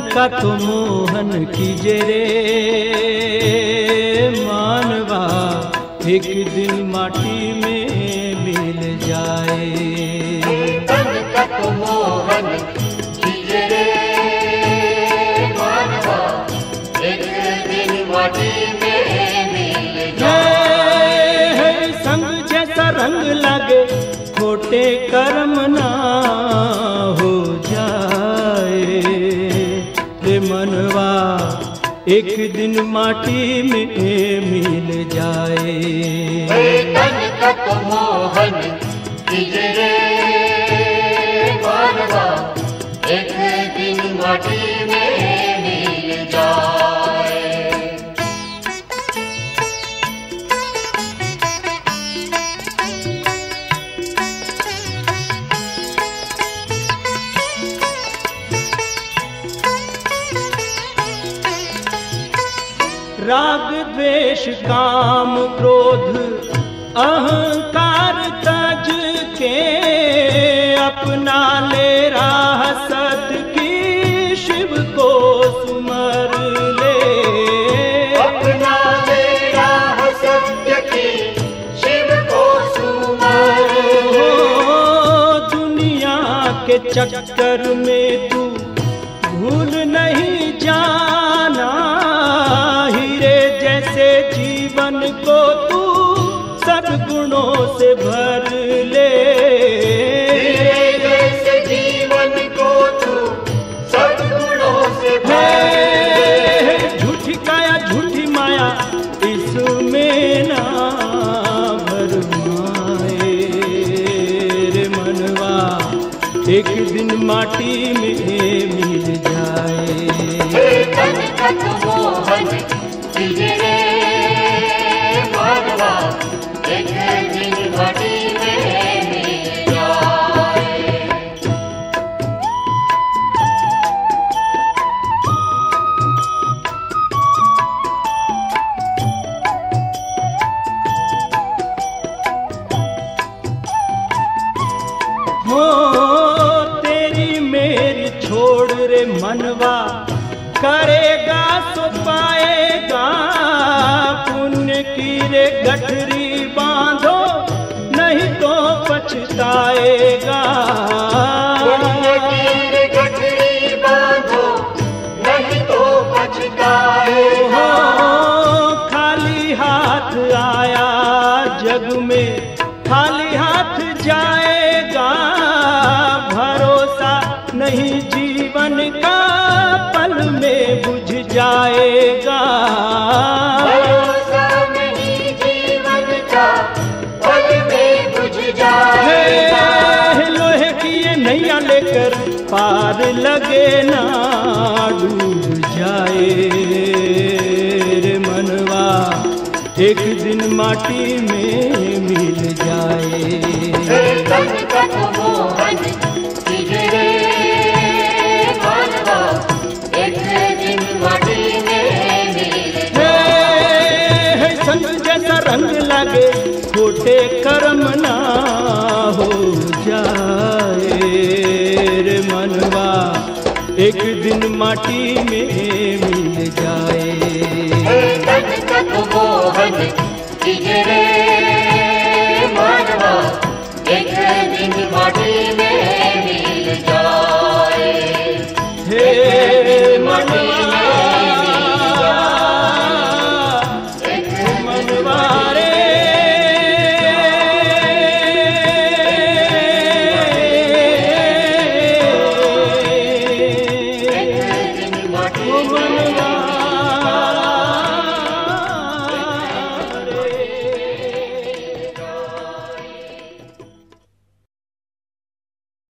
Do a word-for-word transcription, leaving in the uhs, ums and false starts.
का तो मोहन कीजे रे मानवा, एक दिन माटी में मिल जाए। तन का तो मोहन कीजे रे मानवा, एक दिन माटी में मिल जाए। संग जैसा रंग लगे खोटे कर्म ना हो जाए रे मनवा, एक दिन माटी में मिल जाए। तन का तो मोहन कीजे रे मानवा, एक दिन माटी में मिल जाए। राग द्वेष काम क्रोध अहंकार तज के, अपना ले राह सत की शिव को सुमर ले। अपना ले राह सत्य की शिव को सुमर ले। दुनिया के चक्कर में तू भूल नहीं जाना, हीरे जैसे जीवन को तू सद्गुणों से भर ले। हीरे जैसे जीवन को तू सद्गुणों से भर ले। झूठी काया झूठी माया इसमें ना भरमाए रे मनवा, एक दिन माटी में मिल जाए। तन का तो मोहन कीजे रे मानवा, एक दिन माटी में मिल जाए। हो तेरी मेरी छोड़ रे मनवा, करेगा सो पाएगा। पुण्य की रे गठरी बांधो, नहीं तो पछताएगा। पुण्य की रे गठरी बांधो, नहीं तो पछताएगा। खाली हाथ आया जग में खाली हाथ जाएगा, भरोसा नहीं जीवन का पल में बुझ जाएगा। भरोसा नहीं जीवन का पल में बुझ जाएगा। लोहे की ये नैया लेकर पार लगे ना डूब जाए रे मनवा, एक दिन माटी में मिल जाए। तन का तो मोहन कीजे रे मानवा, एक दिन माटी में मिल जाए। संग जैसा रंग लगे खोटे कर्म ना हो जाए रे मनवा, एक दिन माटी में मिल जाए। तन का तो मोहन कीजे रे